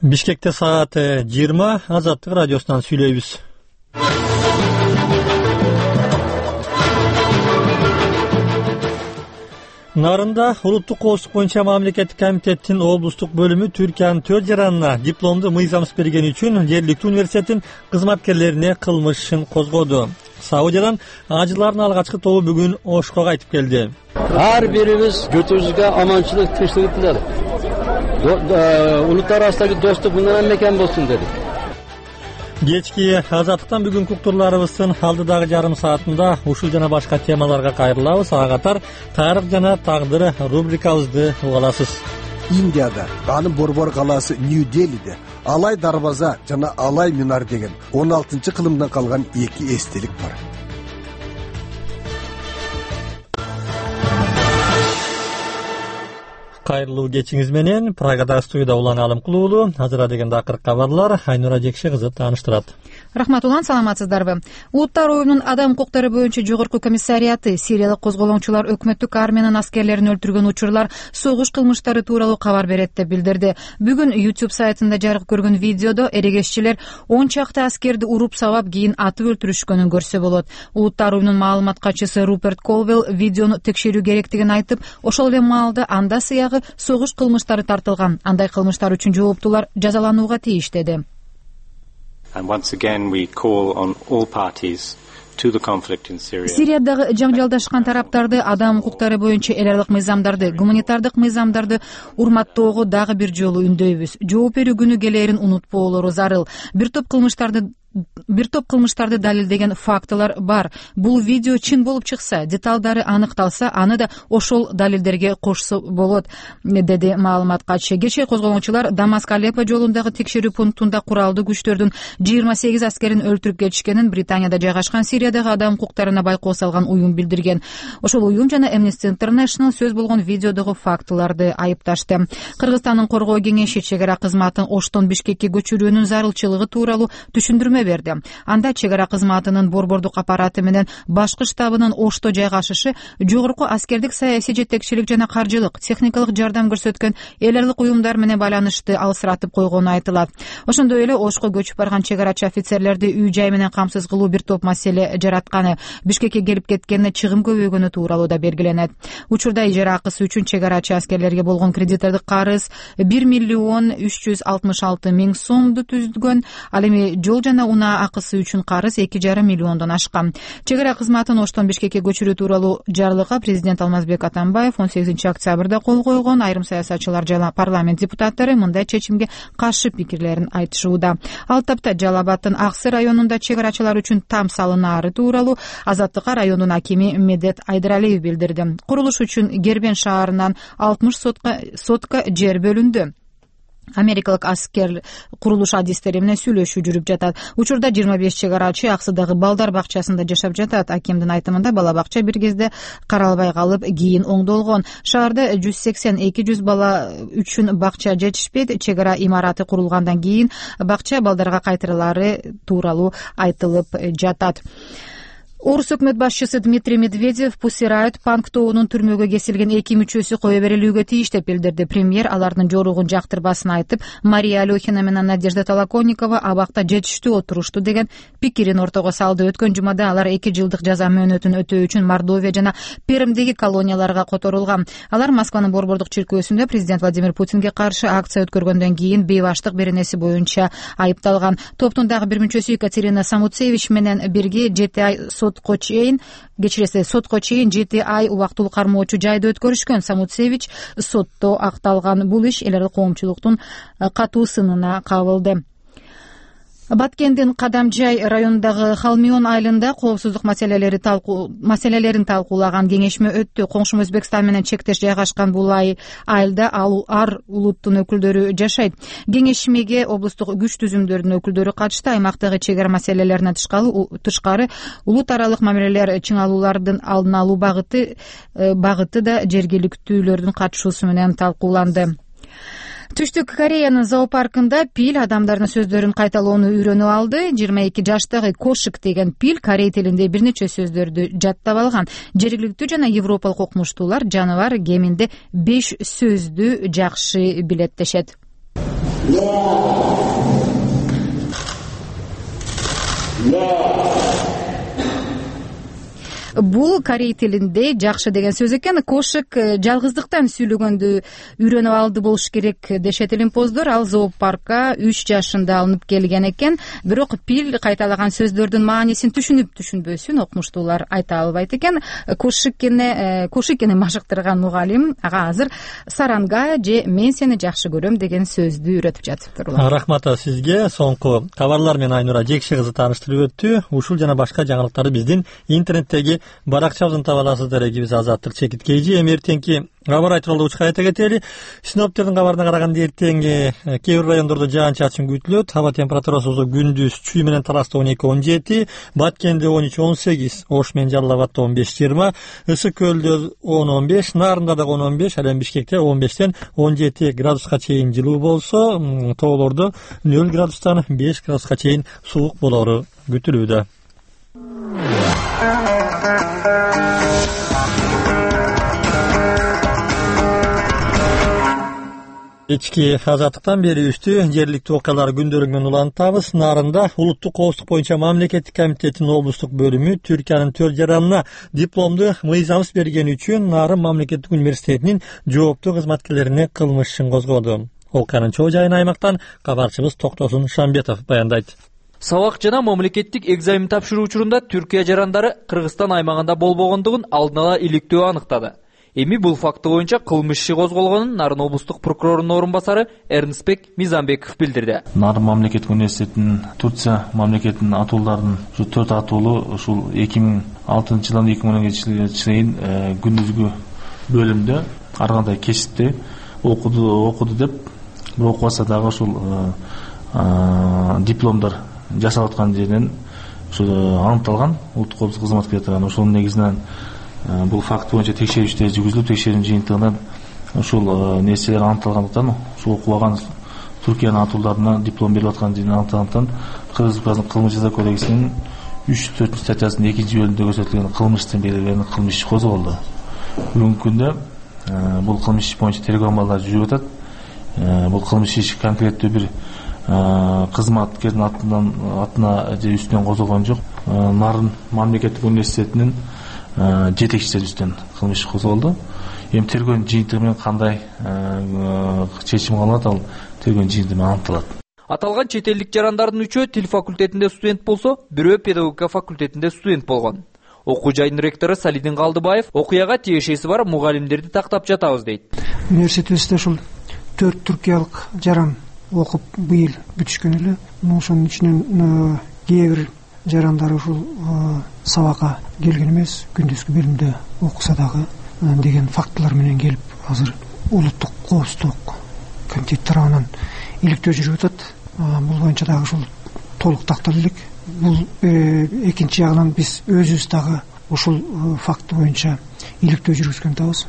Бишкекте саат 20, Азаттык радиосунан сүйлөйбүз. Нарында улуттук коопсуздук боюнча мамлекеттик комитеттин облустук бөлүмү Түркиянын 4 жаранына дипломду мыйзамсыз бергени үчүн жергиликтүү университеттин кызматкерлерине кылмыш ишин козгоду. Саудиядан ажылардын алгачкы тобу бүгүн Ошко кайтып келди. Ар бирибиз журтубузга аманчылык, тынчтык тиледик. Улуттар арасындагы достук мындан мекен болсун дедик. Кечки Азаттыктан бүгүнкү уктурларыбыздын алдыдагы жарым саатында ушул жана башка темаларга кайрылабыз. Ага катар тарых жана тагдыр рубрикабызды уга аласыз. Индияда, анын борбор калаасы Нью-Делиде Алай дарбаза жана Алай минар деген 16-кылымдан калган эки эстелик бар. Кайрылуу кечиңиз менен Прагада студияда Улан Алымкул уулу азыр деген акыркы кабарлар Айнура Жекши кызы тааныштырат. Рахмат Улан, саламатсыздарбы? Улуттар уюмунун адам укуктары боюнча жогорку комиссариаты Сириялык козголоңчулар өкмөттүк армиянын аскерлерин өлтүргөн учурлар согуш кылмыштары тууралуу кабар берет деп билдирди. Бүгүн YouTube сайтында жарык көргөн видеодо эрегешчилер 10 чакты аскерди уруп сабап кийин атып өлтүрүшкөнүн көрсө болот. Улуттар уюмунун маалымат катчысы Руперт Колвелл видеону текшерүү керектигин айтып, ошол эле маалда анда сыягы согуш кылмыштары тартылган. Андай кылмыштар үчүн жооптуулар жазаланууга тийиш деди. Сириядагы жаңжалдашкан тараптарды адам укуктары боюнча эл аралык мыйзамдарды, гуманитардык мыйзамдарды урматтоого дагы бир жолу үндөйбүз. Жооп берүү күнү келерин унутпоолору зарыл. Бир топ кылмыштарды далилдеген фактылар бар. Бул видео чын болуп чыкса, деталдары аныкталса, аны да ошол далилдерге кошсо болот, деди маалымат катчы. Кечээ козголоңчулар Дамаск-Алеппо жолундагы текшерүү пунктунда куралдуу күчтөрдүн 28 аскерин өлтүрүп кетишкенин Британияда жайгашкан Сириядагы адам укуктарына байкоо салган уюм билдирген. Ошол уюм жана Amnesty International сөз болгон видеодогу фактыларды айыпташты. Кыргызстандын коргоо кеңеши чек ара кызматын Оштон Бишкекке көчүрүүнүн зарылчылыгы тууралуу түшүндүрмө берди. Анда чек ара кызматынын борбордук аппараты менен башкы штабынын Ошто жайгашышы жогорку аскердик, саясий жетекчилик жана каржылык, техникалык жардам көрсөткөн эл аралык уюмдар менен байланышты алысыратып койгону айтылат. Ошондой эле Ошко көчүп барган чек арачы офицерлерди үй-жай менен камсыз кылуу бир топ маселе жаратканы, Бишкекке келип кеткенине чыгым көбөйгөнү тууралуу да белгиленет. Учурда ижара акысы үчүн чек арачы аскерлерге болгон кредиттик карыз 1 миллион 366 миң сомду түзгөн. Ал эми жол жана унаа акысы үчүн карыз 2,5 миллиондон ашкан. Чек ара кызматын Оштон Бишкекке көчүрүү тууралуу жарлыкка президент Алмазбек Атамбаев 18 октябрда кол койгон. Айрым саясатчылар жана парламент депутаттары мындай чечимге каршы пикирлерин айтышууда. Ал тапта Жалал Абадтын Аксы районунда чек арачылар үчүн там салынаары тууралуу Азаттыкка районунун акими Медет Айдаралиев билдирди. Курулуш үчүн Гербен шаарынан 60 сотка жер бөлүндү. Америкалык аскер курулуш адистери менен сүйлөшүү жүрүп жатат. Учурда 25 чек арачы Аксыдагы балдар бакчасында жашап жатат. Акимдин айтымында бала бакча бир кезде каралбай калып, кийин оңдолгон. Шаарда 180-200 бала үчүн бакча жетишпейт. Чек ара имараты курулгандан кийин бакча балдарга кайтарылары тууралуу айтылып жатат. Орус өкмөт башчысы Дмитрий Медведев Pussy Riot панк тобунун түрмөгө кесилген 2 мүчөсү кое берилүүгө тийиш деп билдирди. Премьер алардын жоругун жактырбасын айтып, Мария Алёхина менен Надежда Толоконникова абакта жетиштүү отурушту деген пикирин ортого салды. Өткөн жумада алар 2 жылдык жаза мөөнөтүн өтөө үчүн Мордовия жана Пермдеги колонияларга которулган. Алар Москванын борбордук чиркөөсүндө президент Владимир Путинге каршы акция өткөргөндөн кийин бейбаштык беренеси боюнча айыпталган. Топтун дагы бир мүчөсү Екатерина Самуцевич менен бирге 7 ай сотко чейин 7 ай убактылуу кармоочу жайды өткөрүшкөн. Самуцевич сотто акталган. Бул иш эл аралык коомчулуктун катуу сынына кабылды. Баткендин Кадамжай районундагы Халмион айылында коопсуздук маселелерин талкуулаган кеңешме өттү. Коңшу Өзбекстан менен чектеш жайгашкан бул айылда ар улуттун өкүлдөрү жашайт. Кеңешмеге облустук күч түзүмдөрүнүн өкүлдөрү катышты. Аймактагы чек ара маселелерине тышкары улут аралык мамилелер чыңалуулардын алдын алуу багыты да жергиликтүүлөрдүн катышуусу менен талкууланды. Түштүк Кореянын зоопаркында пил адамдардын сөздөрүн кайталоону үйрөнүп алды. 22 жаштагы Кошик деген пил корей тилинде бир нече сөздөрдү жаттап алган. Жергиликтүү жана европалык окумуштуулар жаныбар кеминде 5 сөздү жакшы билет дешет. Бул корей тилинде жакшы деген сөз экен. Кошик жалгыздыктан сүйлөгөндү үйрөнүп алды болуш керек дешет илимпоздор. Ал зоопаркка 3 жашында алынып келген экен. Бирок пил кайталаган сөздөрдүн маанисин түшүнүп-түшүнбөсүн окумуштуулар айта албайт экен. Кошикени машыктырган мугалим ага азыр саранга же мен сени жакшы көрөм деген сөздү үйрөтүп жатыптыр. Рахмат сизге. Соңку кабарлар менен Айнура Жекши кызы тааныштырып өттү. Ушул жана башка жаңылыктарды биздин интернеттеги баракчабыздан таба аласыздар. Биз Азаттык Чекит Кейжи. Эртеңки кабар айтылды учка айта кетели. Синоптиктердин кабарына караганда эртең кээ бир райондордо жаан-чачын күтүлөт. Хаба температурасы күндүз Чүй менен Тараста 12-17, Баткенде 13-18, Ош менен Жалал Абадда 15-20, Ысык Көлдө 10-15, Нарында да 10-15, ал эми Бишкекте 15-тен 17 градуска чейин жылуу болсо, тоолордо 0 градустан 5 градуска чейин суук болору күтүлүүдө. Ички азаттыктан бери үстү жергиликтүү окуялар күндөлүгү менен улантабыз. Нарында улуттук коопсуздук боюнча мамлекеттик комитеттин облустук бөлүмү Түркиянын 4 жаранына дипломду мыйзамсыз бергени үчүн Нарын мамлекеттик университетинин жооптуу кызматкерлерине кылмыш ишин козгоду. Окуянын чоо жайын аймактан кабарчыбыз Токтосун Шамбетов баяндайт. Сабак жана мамлекеттик экзамен тапшыруу учурунда Түркия жарандары Кыргызстан аймагында болбогондугун алдын ала иликтөө аныктады. Эми бул факты боюнча кылмыш иши козголгонун Нарын облустук прокурорунун орун басары Эрнстбек Мизамбеков билдирди. Нарын мамлекеттик университетинин Турция мамлекетинин атууларынын 4 атуулу ушул 2006 жылдан 2010 жылга чейин күндүзгү бөлүмдө ар кандай кесипте окуду деп окубаса дагы ушул дипломдор жасап аткан жеринен аныкталган улуттук коопсуздук кызматкерлери тарабынан. Ошонун негизинен бул факт боюнча текшерүүчүлөр жүргүзүлүп, текшерүүнүн жыйынтыгынан ушул нерселер аныкталгандыктан, ушул окубаган Түркиянын атууларына диплом берип аткан жерин аныкталгандыктан Кыргыз Республикасынын кылмыш жаза кодексинин 304 статьясынын 2-бөлүмүндө көрсөтүлгөн кылмыштын белгилерин кылмыш иши козголду. Бүгүнкү күндө бул кылмыш иши боюнча тергөө амалдары жүрүп атат. Бул кылмыш иши конкреттүү бир кызматкердин атына же үстүнөн козголгон жок. Нарын мамлекеттик университетинин жетекчисинин үстүнөн кылмыш козголду. Эми тергөөнүн жыйынтыгы менен кандай чечим кабылат, ал тергөөнүн жыйынтыгы менен аныкталат. Аталган чет элдик жарандардын үчөө тил факультетинде студент болсо, бирөө педагогика факультетинде студент болгон. Окуу жайдын ректору Салидин Калдыбаев окуяга тиешеси бар мугалимдерди тактап жатабыз дейт. Университетибизде ушул 4 түркиялык жаран окуп быйыл бүтүшкөн эле. Ошонун ичинен кээ бир жарандар ушул сабакка келген эмес, күндүзгү бөлүмдө окуса дагы деген фактылар менен келип, азыр улуттук коопсуздук комитет тарабынан иликтөө жүрүп атат. Бул боюнча дагы ушул толук тактала элек. Бул экинчи жагынан биз өзүбүз дагы ушул факты боюнча иликтөө жүргүзгөн атабыз.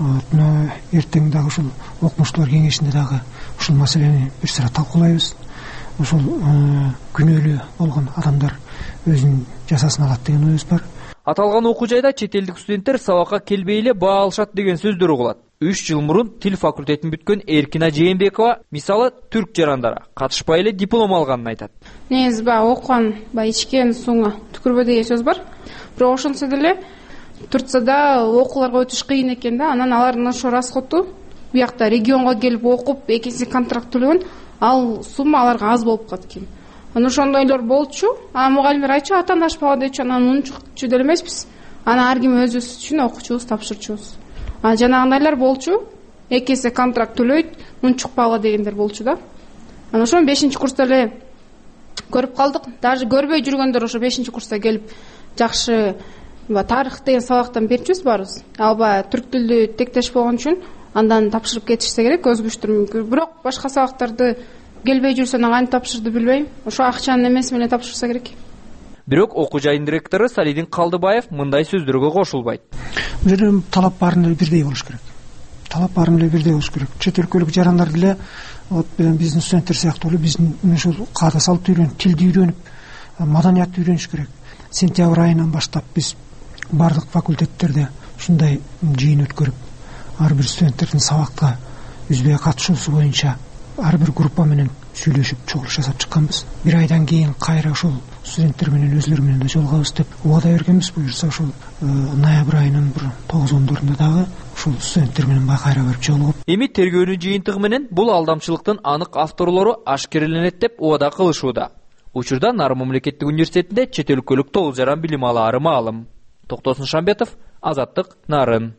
Эртең дагы ушул окумуштуулар кеңешинде дагы ушул маселени бир сыра талкуулайбыз. Ушул күнөөлүү болгон адамдар өзүнүн жазасын алат деген ойубуз бар. Аталган окуу жайда чет элдик студенттер сабакка келбей эле баа алышат деген сөздөр угулат. 3 жыл мурун тил факультетин бүткөн Эркина Жээнбекова мисалы түрк жарандары катышпай эле диплом алганын айтат. Негизи окуган ичкен суңа түкүрбө деген сөз бар. Бирок ошонсо деле Турцияда окууларга өтүш кыйын экен да, анан алардын ошо расходу буякта регионго келип окуп, экинчи контракт төлөгөн, ал сумма аларга аз болуп калат экен. Анан ошондойлор болчу. Мугалимдер айтчу, атаандашпага дечү, анан унчукчу деле эмеспиз. Анан ар ким өзүбүз үчүн окучубуз, тапшырчубуз. Жанагындайлар болчу, эки эсе контракт төлөйт, унчукпагыла дегендер болчу да. Анан ошон 5-курста эле көрүп калдык. Даже көрбөй жүргөндөр ошо 5-курста келип жакшы тарых деген сабактан берчүбүз барыбыз. Алба түрк тилдүү тектеш болгон үчүн андан тапшырып кетишсе керек, өзгөчтөр. Бирок башка сабактарды келбей жүрсө кантип тапшырды билбейм. Ошо акчанын эмеси менен тапшырса керек. Бирок окуу жайдын директору Салидин Калдыбаев мындай сөздөргө кошулбайт. Бул жерде талап баарын эле бирдей болуш керек. Талап баарын эле бирдей болуш керек. Чет өлкөлүк жарандар деле биздин студенттер сыяктуу эле биздин ушул каада салт үйрөнүп, тилди үйрөнүп, маданиятты үйрөнүш керек. Сентябрь айынан баштап биз бардык факультеттерде ушундай жыйын өткөрүп, ар бир студенттердин сабакка үзбөй катышуусу боюнча ар бир группа менен сүйлөшүп чогулуш жасап чыкканбыз. Бир айдан кийин кайра ушул студенттер менен өзлөрү менен да жолугабыз деп убада бергенбиз. Буюрса ушул ноябрь айынын бир 9-10 дагы ушул студенттер менен кайра барып жолугуп. Эми тергөөнүн жыйынтыгы менен бул алдамчылыктын анык авторлору ашкереленет деп убада кылышууда. Учурда Нарын мамлекеттик университетинде чет өлкөлүк 9 жаран билим алаары маалым. Токтосун Шамбетов, Азаттык, Нарын.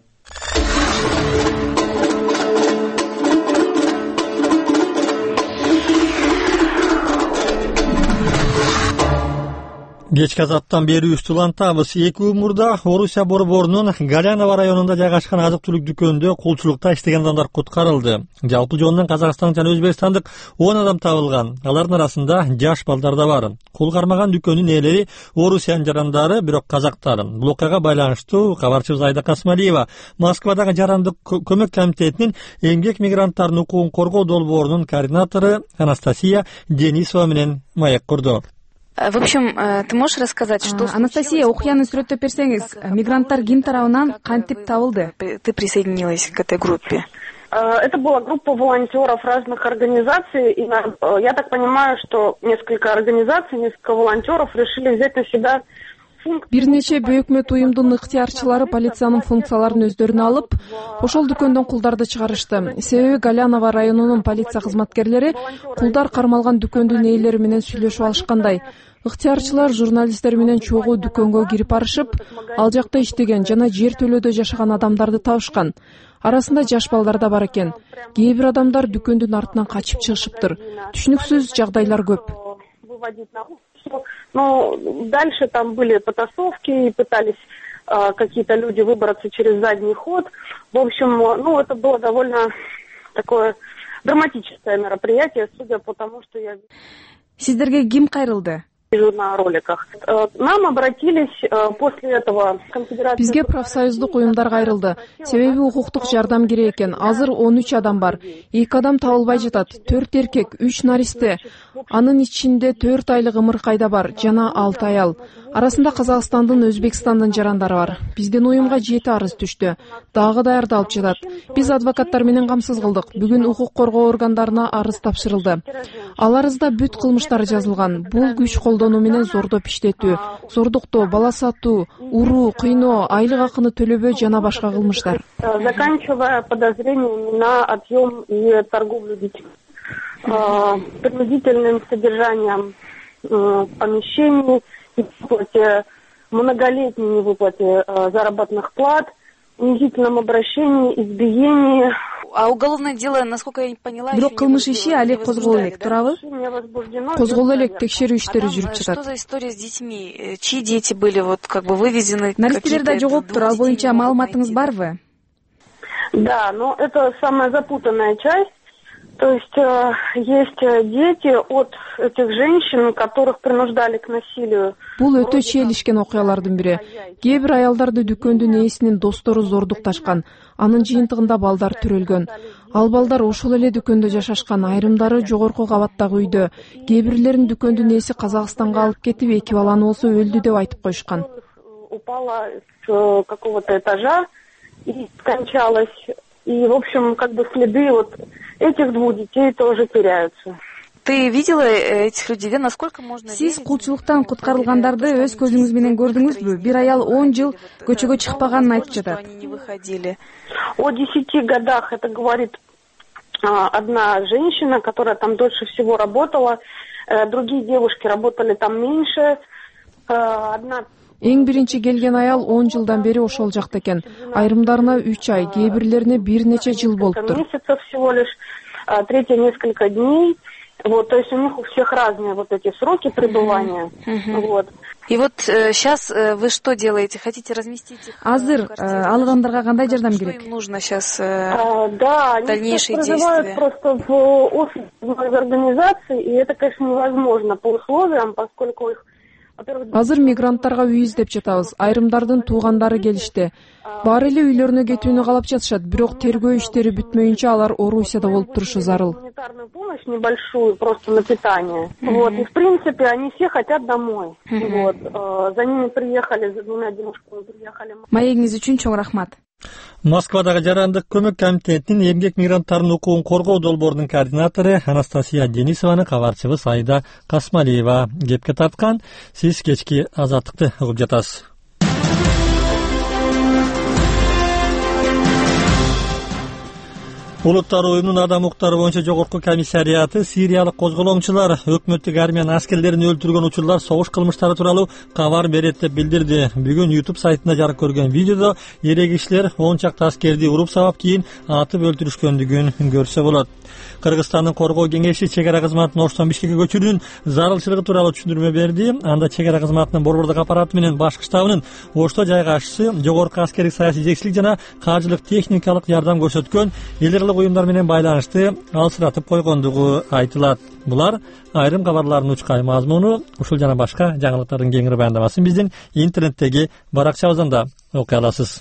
Кечки азаттан бери үстүлантабыз. Эки мурда Орусия борборунун Галяново районунда жайгашкан азык-түлүк дүкөнүндө кулчулукта иштеген адамдар куткарылды. Жалпы жонунан Казакстан жана Өзбекстандык 10 адам табылган. Алардын арасында жаш балдар да бар. Кул кармаган дүкөнүн ээлери Орусиянын жарандары, бирок казактар. Бул окуяга байланыштуу кабарчыбыз Айда Касмалиева Москвадагы жарандык көмөк комитетинин эмгек мигранттардын укугун коргоо долбоорунун координатору Анастасия Денисова менен маек курду. В общем, ты можешь рассказать, что... Анастасия, окуяны сүрөттөп берсеңиз, мигранттар ким тарабынан кантип табылды? Ты присоединилась к этой группе. Это была группа волонтеров разных организаций, и я так понимаю, что несколько организаций, несколько волонтеров решили взять на себя... Бир нече бейөкмөт уюмдун ыктыярчылары полициянын функцияларын өздөрүнө алып, ошол дүкөндөн кулдарды чыгарышты. Себеби Галяново районунун полиция кызматкерлери кулдар кармалган дүкөндүн ээлери менен сүйлөшүп алышкандай. Ыктыярчылар журналисттер менен чогуу дүкөнгө кирип барышып, ал жакта иштеген жана жер төлөөдө жашаган адамдарды табышкан. Арасында жаш балдар да бар экен. Кээ бир адамдар дүкөндүн артынан качып чыгышыптыр. Түшүнүксүз жагдайлар көп. Но дальше там были потасовки, пытались какие-то люди выбраться через задний ход. В общем, это было довольно такое драматическое мероприятие, судя по тому, что я Сиздерге ким кайрылды? вижу на роликах. Нам обратились после этого конфедерация... Бизге профсоюздук уюмдар кайрылды. Себеби укуктук жардам керек экен. Азыр 13 адам бар. 2 адам табылбай жатат. 4 эркек, 3 наристе. Анын ичинде 4 айлык ымыркайда бар, жана 6 аял. Арасында Казакстандын, Өзбекстандын жарандары бар. Биздин уюмга 7 арыз түштү. Дагы даярдалып жатат. Биз адвокаттар менен камсыз кылдык. Бүгүн укук коргоо органдарына арыз тапшырылды. Ал арызда бүт кылмыштар жазылган. Бул күч колдонуу менен зордоп иштетүү, зордуктоо, бала сатуу, уруу, кыйноо, айлык акыны төлөбөө жана башка кылмыштар. Заканчивая подозрениями на отъем и торговлю детьми, принудительным содержанием помещений, невыплате, многолетней невыплате заработных плат, унизительном обращении, избиении. А уголовное дело, насколько я поняла, бирок кылмыш иши али козголо элек, туурабы? Козголо элек, текшерүү иштери жүрүп жатат. Что за история с детьми? Чьи дети были вывезены? Наристелер да жогоптур, ал боюнча маалыматыңыз барбы? Да, но это самая запутанная часть. То есть есть дети от этих женщин, которых принуждали к насилию. Бул өтө чийлишкен окуялардын бири. Кээ бир аялдарды дүкөндүн ээсинин достору зордукташкан. Анын жыйынтыгында балдар төрөлгөн. Ал балдар ошол эле дүкөндө жашашкан, айрымдары жогорку кабаттагы үйдө. Кээ бирлерин дүкөндүн ээси Казакстанга алып кетип, 2 баланы болсо өлдү деп айтып коюшкан. Упала с какого-то этажа и скончалась. И, в общем, следы этих 2 детей тоже теряются. Ты видела этих людей? Насколько можно... Сиз кулчулуктан куткарылгандарды өз көзүңүз менен көрдүңүзбү? Бир аял 10 жыл көчөгө чыкпаганын айтып жатат. О 10 годах это говорит одна женщина, которая там дольше всего работала. Другие девушки работали там меньше. Одна... Эң биринчи келген аял 10 жылдан бери ошол жакта экен. Айрымдарына 3 ай, кээ бирлерине бир нече жыл болуптур. Месяцев всего лишь, третья несколько дней. То есть у них у всех разные эти сроки пребывания. И сейчас вы что делаете? Хотите разместить их? Азыр алгандарга кандай жардам керек? Нужно сейчас дальнейшие действия. Просто в офис организации, и это, конечно, невозможно по условиям, поскольку их... Азыр мигранттарга үй издеп жатабыз. Айрымдардын туугандары келишти. Баары эле үйлөрүнө кетүүнү каалап жатышат, бирок тергөө иштери бүтмөйүнчө алар Орусияда болуп турушу зарыл. гуманитарную помощь небольшую, просто на питание. Вот, и в принципе они все хотят домой. Вот, за ними приехали, за двумя девушками приехали. Маегиңиз үчүн чоң рахмат. Москвадагы жарандык көмөк комитетинин эмгек мигранттарынын укугун коргоо долбоорунун координатору Анастасия Денисованы кабарчыбыз Айда Касмалиева кепке тарткан. Сиз кечки Азаттыкты угуп жатасыз. Улуттар уюмунун адам укуктары боюнча жогорку комиссариаты сириялык козголоңчулар өкмөттүк армиянын аскерлерин өлтүргөн учурлар согуш кылмыштары тууралуу кабар берет деп билдирди. Бүгүн YouTube сайтында жарык көргөн видеодо эре кишилер 10 чакты аскерди уруп сабап кийин атып өлтүрүшкөндүгүн көрсө болот. Кыргызстандын коргоо кеңеши чек ара кызматын Оштон Бишкекке көчүрүүнүн зарылчылыгы тууралуу түшүндүрмө берди. Анда чек ара кызматынын борбордук аппараты менен башкы штабынын Ошто жайгашчысы, жогорку аскердик саясий жетекчилик жана каржылык техникалык жардам көрсөткөн эл аралык уюмдар менен байланышты алсыратып койгондугу айтылат. Булар айрым кабарлардын учкай мазмуну. Ушул жана башка жаңылыктардын кеңири баяндамасын биздин интернеттеги баракчабыздан окуй аласыз.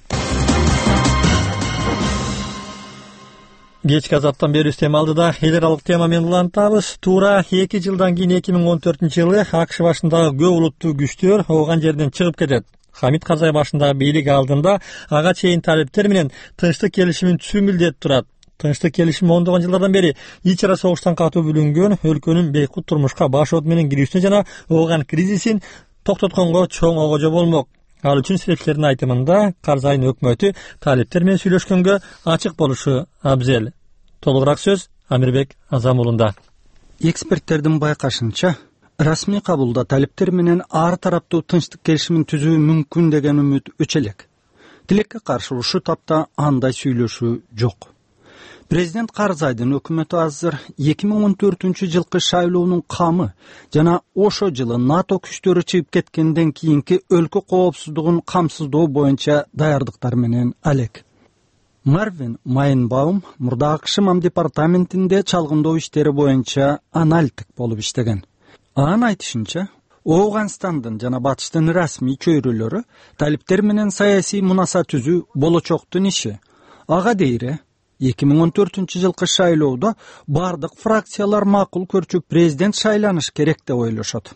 Кечки Азаттан бери тема алдыда эл аралык тема менен улантабыз. Туура 2 жылдан кийин 2014-жылы АКШ башындагы көп улуттуу күчтөр ооган жерден чыгып кетет. Хамид Карзай башындагы бийлик алдында ага чейин талептер менен тынчтык келишимин түзүү милдет турат. Тынчтык келишим ондогон жылдардан бери ич ара согуштан катуу бүлүнгөн өлкөнүн бейкут турмушка баш от менен кирүүсүнө жана ооган кризисин токтотконго чоң огожо болмок. Ал үчүн себепчилердин айтымында Карзайдын өкмөтү талептер менен сүйлөшкөнгө ачык болушу абзел. Толугураак сөз Амирбек Азамулунда. Эксперттердин байкашынча, расмий кабулда талептер менен ар тараптуу тынчтык келишимин түзүү мүмкүн деген үмүт өчөлөк. Тилекке каршы ушул тапта андай сүйлөшүү жок. Президент Карзайдын өкмөтү азыр 2014-жылкы шайлоонун камы жана ошо жылы НАТО күчтөрү чыгып кеткенден кийинки өлкө коопсуздугун камсыздоо боюнча даярдыктар менен алек. Марвин Майнбаум мурда АКШ департаментинде чалгындоо иштери боюнча аналитик болуп иштеген. Анын айтышынча, Ооганстандын жана Батыштын расмий чөйрөлөрү талептер менен саясий мунаса түзүү болочоктун иши. Ага дейре 2014-жылкы шайлоодо бардык фракциялар макул көрчү президент шайланыш керек деп ойлошот.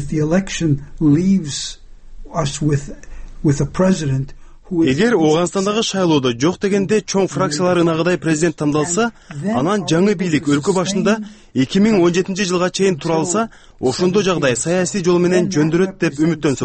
Эгер Ооганстандагы шайлоодо жок дегенде чоң фракциялар ынагыдай президент тандалса, анан жаңы бийлик өлкө башында 2017-жылга чейин тура алса, ошондо жагдай саясий жол менен жөндөрөт деп үмүттөнсө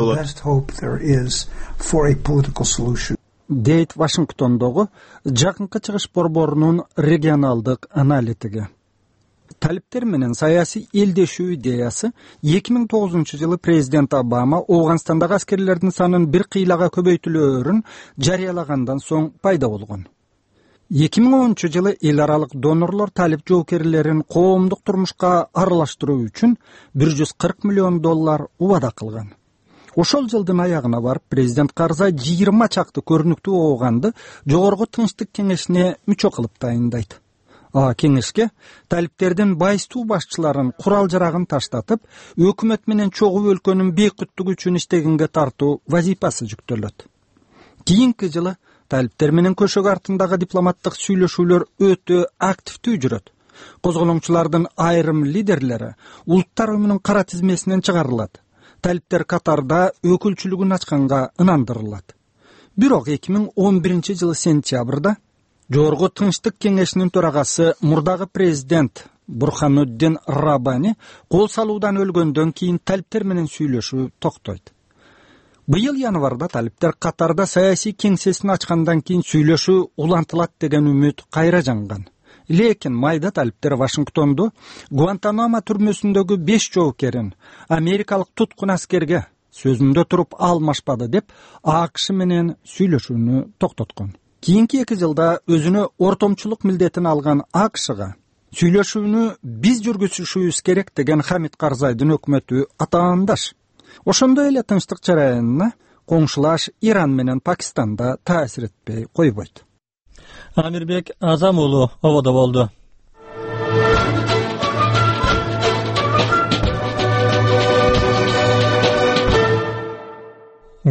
болот. Дейт Вашингтондогу Жакынкы Чыгыш борборунун регионалдык аналитиги. Талептер менен саясий элдешүү идеясы 2009-жылы президент Обама Ооганстандагы аскерлердин санын бир кыйлага көбөйтүлөөрүн жарыялагандан соң пайда болгон. 2010-жылы эл аралык донорлор талеп жоокерлерин коомдук турмушка аралаштыруу үчүн $140 миллион убада кылган. Ошол жылдын аягына барып президент Карзай 20 чакты көрүнүктүү ооганды жогорку тынчтык кеңешине мүчө кылып дайындайт. Кеңешке талептердин байыстуу башчыларын курал жарагын таштатып, өкмөт менен чогуу өлкөнүн бейкуттугу үчүн иштегенге тартуу вазифасы жүктөлөт. Кийинки жылы талептер менен көшөк артындагы дипломаттык сүйлөшүүлөр өтө активдүү жүрөт. Козголоңчулардын айрым лидерлери улуттар уюмунун кара тизмесинен чыгарылат. Талептер Катарда өкүлчүлүгүн ачканга ынандырылат. Бирок 2011-жылы сентябрда жогорку тынчтык кеңешинин төрагасы мурдагы президент Бурхануддин Рабани кол салуудан өлгөндөн кийин талептер менен сүйлөшүү токтойт. Быйыл январда талептер Катарда саясий кеңсесин ачкандан кийин сүйлөшүү улантылат деген үмүт кайра жанган. Лекин майда талептер Вашингтонду Гуантанамо түрмөсүндөгү 5 жоокерин америкалык туткун аскерге сөзүндө туруп алмашпады деп АКШ менен сүйлөшүүнү токтоткон. Кийинки 2 жылда өзүнө ортомчулук милдетин алган АКШга сүйлөшүүнү биз жүргүзүшүбүз керек деген Хамид Карзайдын өкмөтү атаандаш. Ошондой эле тынчтык жараянына коңшулаш Иран менен Пакистанда таасир этпей койбойт. Амирбек Азамулу ободо болду.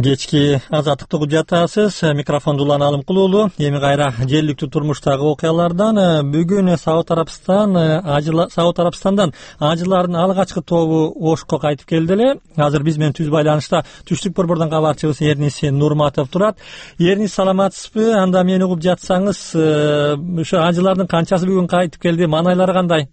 Кечки азаттыкты угуп жатасыз. Микрофонду Улан Алымкулуулу. Эми кайра жергиликтүү турмуштагы окуялардан бүгүн Сауд Арабстандан ажылардын алгачкы тобу Ошко кайтып келди эле. Азыр биз менен түз байланышта Түштүк борбордон кабарчыбыз Эрнис Нурматов турат. Эрнис, саламатсызбы? Анда мени угуп жатсаңыз, ошо ажылардын канчасы бүгүн кайтып келди? Маанайлары кандай?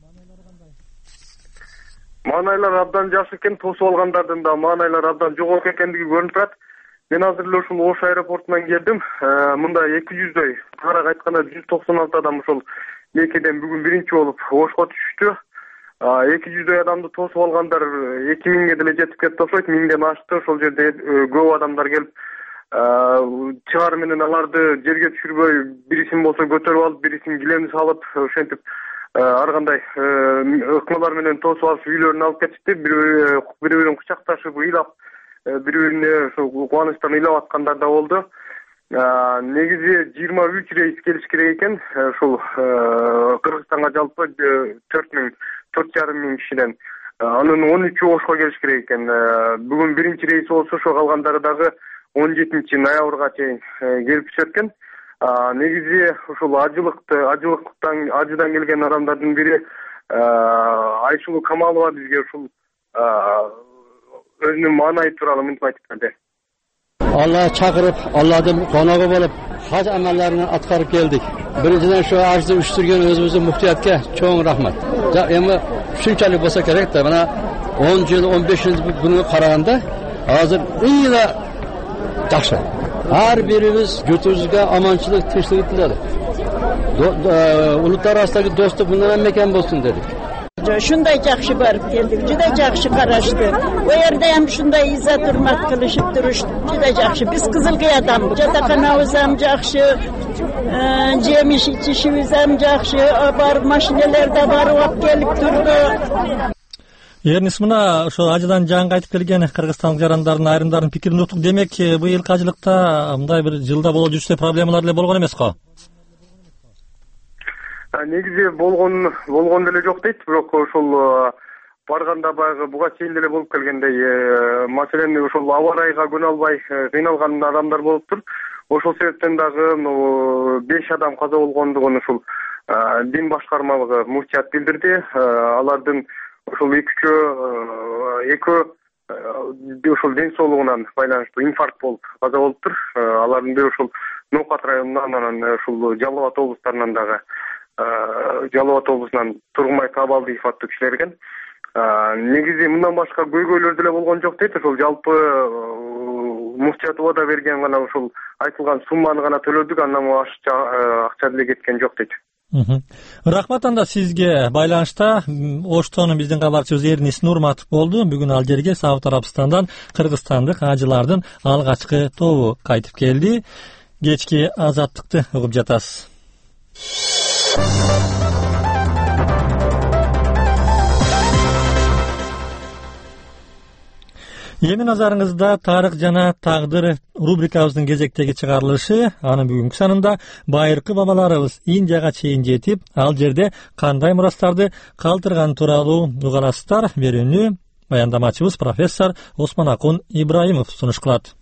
Маанайлар абдан жакшы экен, тосуп алгандардын да маанайлар абдан жогорку экендиги көрүнүп турат. Мен азыр эле ушул Ош аэропортунан келдим. Мында 200дөй, карак айтканда 196 адам ушул Меккеден бүгүн биринчи болуп Ошко түштү. 200дөй адамды тосуп алгандар 2000ге деле жетип кетти окшойт, 1000ден ашты. Ошол жерде көп адамдар келип чыгаар менен аларды жерге түшүрбөй, бирисин болсо көтөрүп алып, бирисин килемин салып, ошентип ар кандай ыкмалар менен тосуп алып үйлөрүнө алып кетишти. Бири-бирин кучакташып, ыйлап, бири-бирине ошо кубанычтан ыйлап аткандар да болду. Негизи 23 рейс келиш керек экен. Ушул Кыргызстанга жалпы 4,5 кишиден. Анын 13 Ошко келиш керек экен. Бүгүн биринчи рейс болсо, ошо калгандары дагы 17 ноябрга чейин келип түшөт экен. Негизи ушул ажыдан келген адамдардын бири Айшулуу Камалова бизге ушул өзүнүн маанайы тууралуу мынтип айтып берди. Алла чакырып, Алладын коногу болуп, хаж амалларын аткарып келдик. Биринчиден шу ажды уштурган өзүбүздүн муфтиятка чоң рахмат. Эми ушунчалык болсо керек да, мына 10 жыл, 15 жыл буну караганда азыр ыйла жакшы. Ар бирибиз журтубузга аманчылык, тынчтык тиледик. Улуттар арасындагы достук мындан мекен болсун дедик. Shunday yaxshi borib keldik, juda yaxshi qarashdi. Bu yerda ham shunday izzat hurmat qilishib turish juda yaxshi. Biz Qizilqiyadam, yotoqxonamiz ham yaxshi, jemish ichishimiz ham yaxshi, borib mashinalarda borib olib kelib turdi. Эрнис, мына ошо ажыдан жаңы кайтып келген кыргызстандык жарандардын айрымдарынын пикирин уктук. Демек, быйылкы ажылыкта мындай бир жылда боло жүрсө проблемалар эле болгон эмеспи? Негизи болгон деле жок дейт, бирок ошол барганда баягы буга чейин деле болуп келгендей, маселен ошол аба ырайга күнө албай кыйналган адамдар болуптур. Ошол себептен дагы 5 адам каза болгондугун ушул дин башкармалыгы муфтият билдирди. Алардын ошол экөө ошол ден соолугунан байланыштуу инфаркт болуп каза болуптур. Алардын бири ошол Ноокат районунан, анан ушул Жалал Абад облустарынан дагы Жалал Абад облусунан Тургунбай Табалдиев аттуу кишилер экен. Негизи мындан башка көйгөйлөр деле болгон жок дейт. Ошол жалпы муфтият убада берген гана ушул айтылган сумманы гана төлөдүк, андан акча деле кеткен жок дейт. Рахмат анда сизге. Байланышта Оштон биздин кабарчыбыз Эрнис Нурматов болду. Бүгүн ал жерге Сауд Арабстандан кыргызстандык ажылардын алгачкы тобу кайтып келди. Кечки азаттыкты угуп жатасыз. Эми назарыңызда тарых жана тагдыр рубрикабыздын кезектеги чыгарылышы. Анын бүгүнкү санында байыркы бабаларыбыз Индияга чейин жетип, ал жерде кандай мурастарды калтырган тууралуу уганасыздар. Берүүнү баяндамачыбыз профессор Осмонакун Ибраимов сунуш кылат.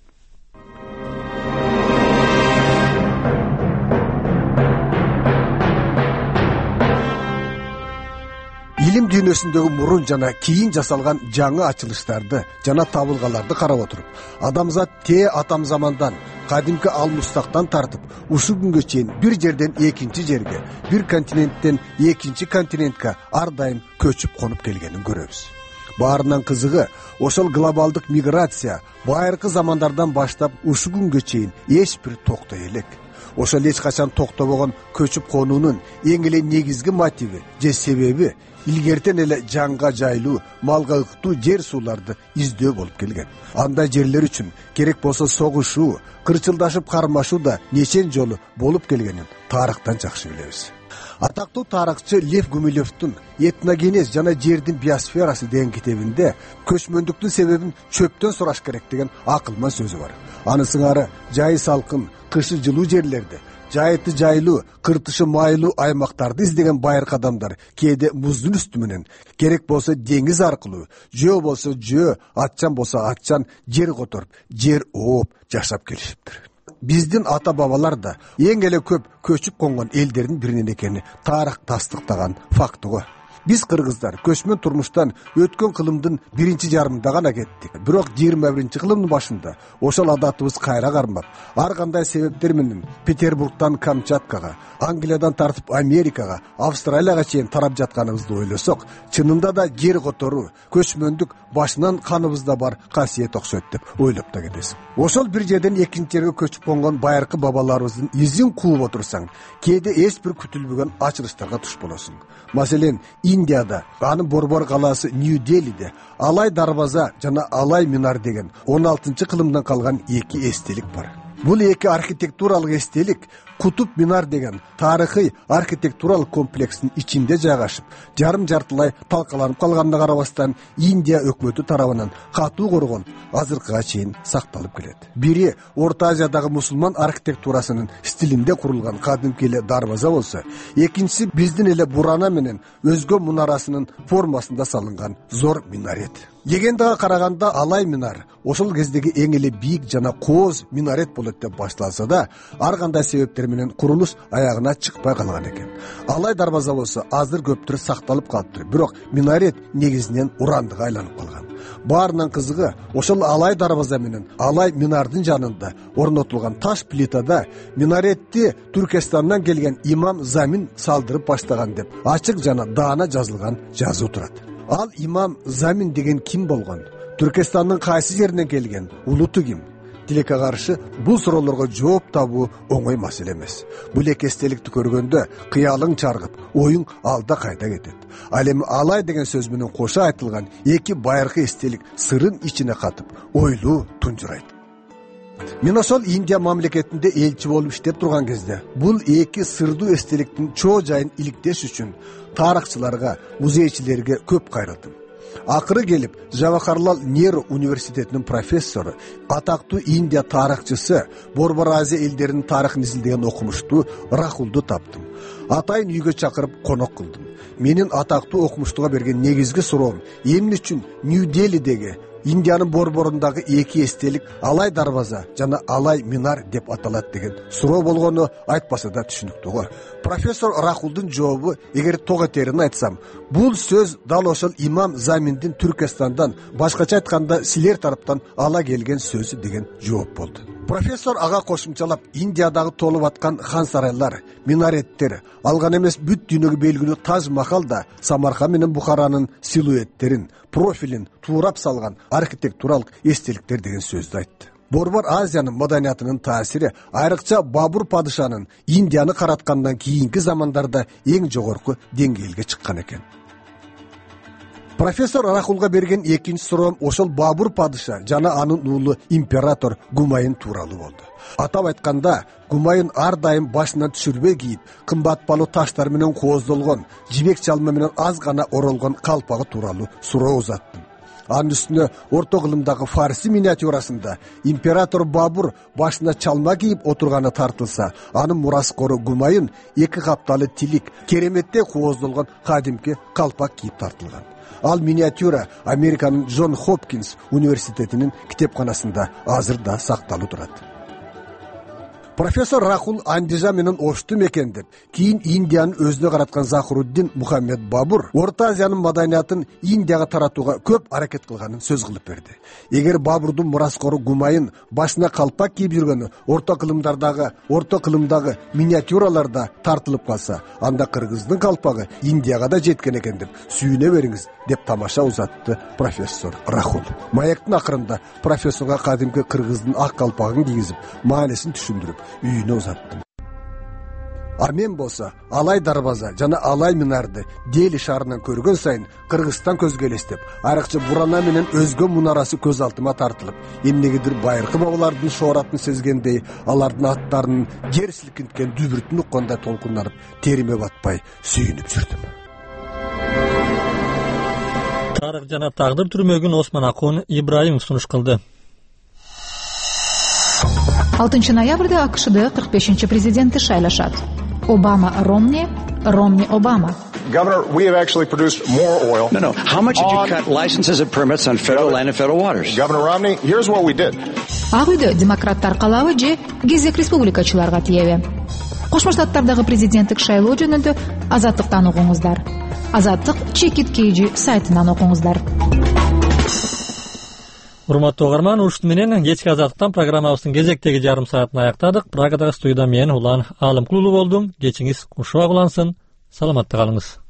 Илим дүйнөсүндөгү мурун жана кийин жасалган жаңы ачылыштарды жана табылгаларды карап отуруп, адамзат атам замандан кадимки алмустактан тартып, ушул күнгө чейин бир жерден экинчи жерге, бир континенттен экинчи континентке ар дайым көчүп конуп келгенин көрөбүз. Баарынан кызыгы, ошол глобалдык миграция байыркы замандардан баштап ушул күнгө чейин эч бир токтой элек. Ошол эч качан токтобогон көчүп конуунун эң эле негизги мотиви же себеби илгертен эле жанга жайлуу, малга ыктуу жер сууларды издөө болуп келген. Андай жерлер үчүн керек болсо согушуу, кырчылдашып кармашуу да нечен жолу болуп келгенин тарыхтан жакшы билебиз. Атактуу тарыхчы Лев Гумилевдин «Этногенез жана жердин биосферасы» деген китебинде көчмөндүктүн себебин чөптөн сураш керек деген акылман сөзү бар. Аны сыңары жайы салкын, кышы жылуу жерлерде жайыты жайлуу, кыртышы майлуу аймактарды издеген байыркы адамдар кээде муздун үстү менен, керек болсо деңиз аркылуу, жөө болсо жөө, атчан болсо атчан жер которуп, жер ооп жашап келишиптир. Биздин ата бабалар да эң эле көп көчүп конгон элдердин биринен экени тарых тастыктаган факты го. Биз кыргыздар көчмөн турмуштан өткөн кылымдын биринчи жарымында гана кеттик. Бирок 21-чи кылымдын башында ошол адатыбыз кайра кармап, ар кандай себептер менен Петербургтан Камчаткага, Англиядан тартып Америкага, Австралияга чейин тарап жатканыбызды ойлосок, чынында да жер которуу, көчмөндүк башынан каныбызда бар касиет окшойт деп ойлоп да кетесиң. Ошол бир жерден экинчи жерге көчүп конгон байыркы бабаларыбыздын изин кууп отурсаң, кээде эч бир күтүлбөгөн ачылыштарга туш болосуң. Маселен, Индияда, анын борбор калаасы Нью-Делиде Алай дарбаза жана Алай минар деген 16-чы кылымдан калган эки эстелик бар. Бул эки архитектуралык эстелик Кутуп минар деген тарыхый архитектуралык комплекстин ичинде жайгашып, жарым-жартылай талкаланып калганына карабастан Индия өкмөтү тарабынан катуу коргон азыркыга чейин сакталып келет. Бири Орто Азиядагы мусулман архитектурасынын стилинде курулган кадимки эле дарбаза болсо, экинчиси биздин эле бурана менен өзгө мунарасынын формасында салынган зор минарет. Легендага караганда Алай минар ошол кездеги эң эле бийик жана кооз минарет болот деп башталса да, ар кандай себептер менен курулуш аягына чыкпай калган экен. Алай дарбаза болсо азыр көптүр сакталып калыптыр, бирок минарет негизинен урандыга айланып калган. Баарынан кызыгы, ошол Алай дарбаза менен Алай минардын жанында орнотулган таш плитада минаретти Түркистандан келген имам Замин салдырып баштаган деп ачык жана даана жазылган жазуу турат. Ал имам Замин деген ким болгон? Түркистандын кайсы жеринен келген? Улуту ким? Тилекке каршы бул суроолорго жооп табуу оңой маселе эмес. Бул эки эстеликти көргөндө кыялың чаргып, оюң алда кайда кетет. Ал эми Алай деген сөз менен кошо айтылган эки байыркы эстелик сырын ичине катып, ойлуу тунжурайт. Мен ошол Индия мамлекетинде элчи болуп иштеп турган кезде бул эки сырдуу эстеликтин чоо жайын иликтеш үчүн тарыхчыларга, музейчилерге көп кайрылдым. Акыры келип, Жавахарлал Неру университетинин профессору, атактуу Индия тарыхчысы, Борбор Азия элдеринин тарыхын изилдеген окумуштуу Рахулду таптым. Атайын үйгө чакырып конок кылдым. Менин атактуу окумуштууга берген негизги суроом, эмне үчүн Нью-Делидеги Индиянын борборундагы эки эстелик Алай дарбаза жана Алай минар деп аталат деген суроо болгону айтпаса да түшүнүктүү го. Профессор Рахулдун жообу, эгер ток этерин айтсам, бул сөз дал ошол имам Заминдин Түркистандан, башкача айтканда силер тараптан ала келген сөзү деген жооп болду. Профессор ага кошумчалап, Индиядагы толуп аткан хан сарайлар, минареттер, алган эмес бүт дүйнөгө белгилүү Таж Махал да Самарканд менен Бухаранын силуэттерин, профилин туурап салган архитектуралык эстеликтер деген сөздү айтты. Борбор Азиянын маданиятынын таасири айрыкча Бабур падышанын Индияны караткандан кийинки замандарда эң жогорку деңгээлге чыккан экен. Профессор Рахулга берген экинчи суроом ошол Бабур падыша жана анын уулу император Гумайын тууралуу болду. Атап айтканда, Гумайын ар дайым башынан түшүрбөй кийип, кымбат баалуу таштар менен кооздолгон, жибек чалма менен аз гана оролгон калпагы тууралуу суроо узаттым. Анын үстүнө орто кылымдагы фарси миниатюрасында император Бабур башына чалма кийип отурганы тартылса, анын мураскору Гумайын эки капталы тилик, кереметтей кооздолгон кадимки калпак кийип тартылган. Ал миниатюра Американын Джон Хопкинс университетинин китепканасында азыр да сакталуу турат. Профессор Рахул Андижа менен Ошту мекендеп, кийин Индиянын өзүнө караткан Захруддин Мухаммед Бабур Орто Азиянын маданиятын Индияга таратууга көп аракет кылганын сөз кылып берди. Эгер Бабурдун мураскору Гумайын башына калпак кийип жүргөнү орто кылымдагы миниатюраларда тартылып калса, анда кыргыздын калпагы Индияга да жеткен экен деп сүйүнө бериңиз деп тамаша узатты профессор Рахул. Маектин акырында профессорго кадимки кыргыздын ак калпагын кийгизип, маанисин түшүндүрүп үйүнө узаттым. А мен болсо Алай дарбаза жана Алай минарды Дели шаарынан көргөн сайын Кыргызстан көзгө элестеп, айрыкча бурана менен өзгө мунарасы көз алтыма тартылып, эмнегедир байыркы бабалардын шооратын сезгендей, алардын аттарынын жер силкинткен дүбүртүн уккандай толкунданып, териме батпай сүйүнүп жүрдүм. Тарых жана тагдыр түрмөгүн Осман Акун Ибраимов сунуш кылды. 6 ноябрда АКШда 45-chi президентти шайлашат. Obama Romney, Romney Obama. Governor, we have actually produced more oil. No. How much did you cut licenses and permits on federal land and federal waters? Governor Romney, here's what we did. Ак үйдө демократтар калабы же кезек республикачыларга тиеби? Кошмо Штаттардагы президенттик шайлоо жөнүндө Азаттыктан окуңуздар. Азаттык Чекит KG сайтынан окуңуздар. Урматтуу угарман, ушун менен кечки Азаттыктан программабыздын кезектеги жарым саатын аяктадык. Прагадагы студияда мен Улан Алым Кулулу болдум. Кечиңиз кушуак улансын. Саламатта калыңыз.